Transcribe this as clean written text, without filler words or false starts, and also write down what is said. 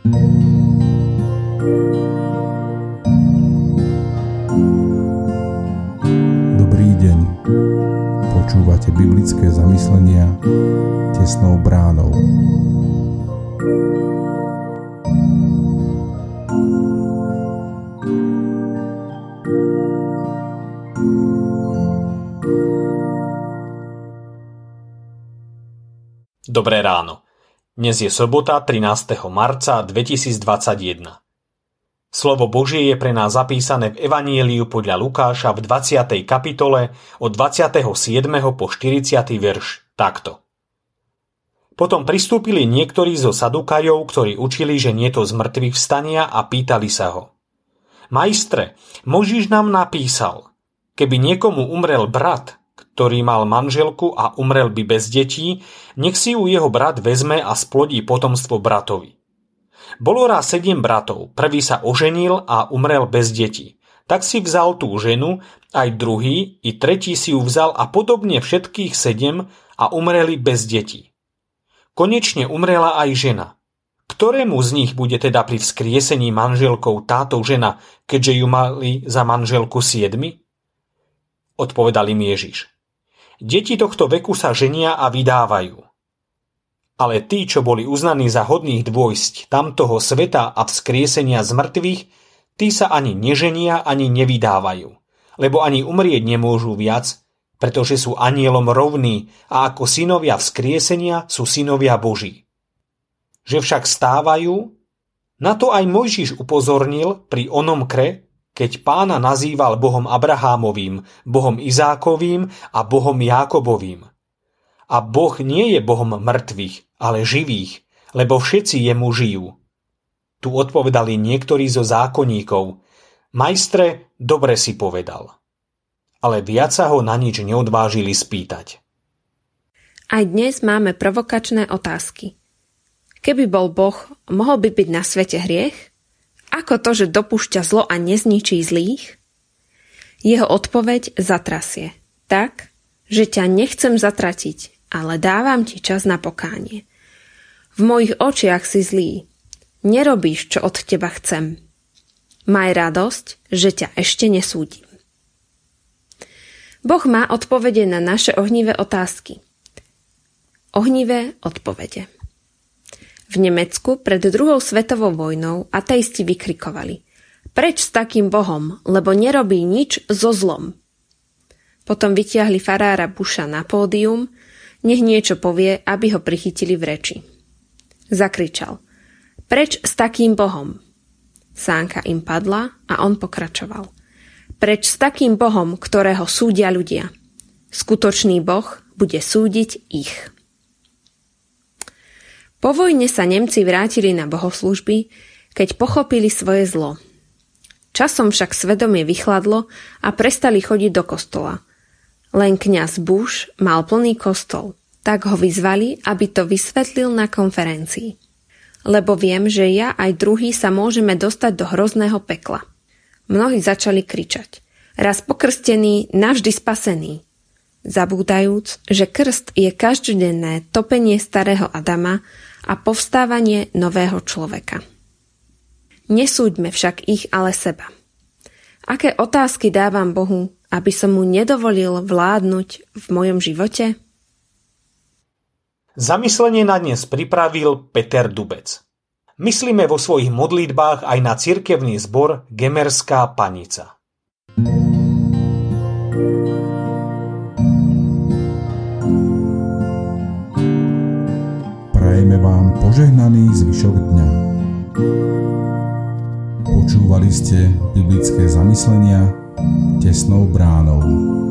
Dobrý deň. Počúvate biblické zamyslenia Tesnou bránou. Dobré ráno. Dnes je sobota 13. marca 2021. Slovo Božie je pre nás zapísané v Evanjeliu podľa Lukáša v 20. kapitole od 27. po 40. verš takto. Potom pristúpili niektorí zo Sadukajov, ktorí učili, že nieto z mŕtvych vstania a pýtali sa ho. Majstre, Mojžiš nám napísal, keby niekomu umrel brat, ktorý mal manželku a umrel by bez detí, nech si ju jeho brat vezme a splodí potomstvo bratovi. Bolo raz 7 bratov, prvý sa oženil a umrel bez detí. Tak si vzal tú ženu, aj druhý, i tretí si ju vzal a podobne všetkých 7 a umreli bez detí. Konečne umrela aj žena. Ktorému z nich bude teda pri vzkriesení manželkou táto žena, keďže ju mali za manželku 7? Odpovedal im Ježiš. Deti tohto veku sa ženia a vydávajú. Ale tí, čo boli uznaní za hodných dôjsť tamtoho sveta a vzkriesenia z mŕtvych, tí sa ani neženia, ani nevydávajú, lebo ani umrieť nemôžu viac, pretože sú anjelom rovní a ako synovia vzkriesenia sú synovia Boží. Že však stávajú, na to aj Mojžiš upozornil pri onom kre, keď Pána nazýval Bohom Abrahámovým, Bohom Izákovým a Bohom Jákobovým. A Boh nie je Bohom mŕtvych, ale živých, lebo všetci jemu žijú. Tu odpovedali niektorí zo zákonníkov. Majstre, dobre si povedal. Ale viac sa ho na nič neodvážili spýtať. Aj dnes máme provokačné otázky. Keby bol Boh, mohol by byť na svete hriech? Ako to, že dopúšťa zlo a nezničí zlých? Jeho odpoveď zatrasie. Tak, že ťa nechcem zatratiť, ale dávam ti čas na pokánie. V mojich očiach si zlý. Nerobíš, čo od teba chcem. Maj radosť, že ťa ešte nesúdim. Boh má odpovede na naše ohnivé otázky. Ohnivé odpovede. V Nemecku pred druhou svetovou vojnou ateisti vykrikovali: Preč s takým Bohom, lebo nerobí nič so zlom. Potom vytiahli farára Busha na pódium, nech niečo povie, aby ho prichytili v reči. Zakričal: Preč s takým Bohom. Sánka im padla a on pokračoval: Preč s takým Bohom, ktorého súdia ľudia. Skutočný Boh bude súdiť ich. Po vojne sa Nemci vrátili na bohoslužby, keď pochopili svoje zlo. Časom však svedomie vychladlo a prestali chodiť do kostola. Len kňaz Bush mal plný kostol, tak ho vyzvali, aby to vysvetlil na konferencii. Lebo viem, že ja aj druhý sa môžeme dostať do hrozného pekla. Mnohí začali kričať: Raz pokrstený, navždy spasený. Zabúdajúc, že krst je každodenné topenie starého Adama a povstávanie nového človeka. Nesúďme však ich, ale seba. Aké otázky dávam Bohu, aby som mu nedovolil vládnuť v mojom živote? Zamyslenie na dnes pripravil Peter Dubec. Myslíme vo svojich modlitbách aj na cirkevný zbor Gemerská Panica. Prajeme vám požehnaný zvyšok dňa. Počúvali ste biblické zamyslenia Tesnou bránou.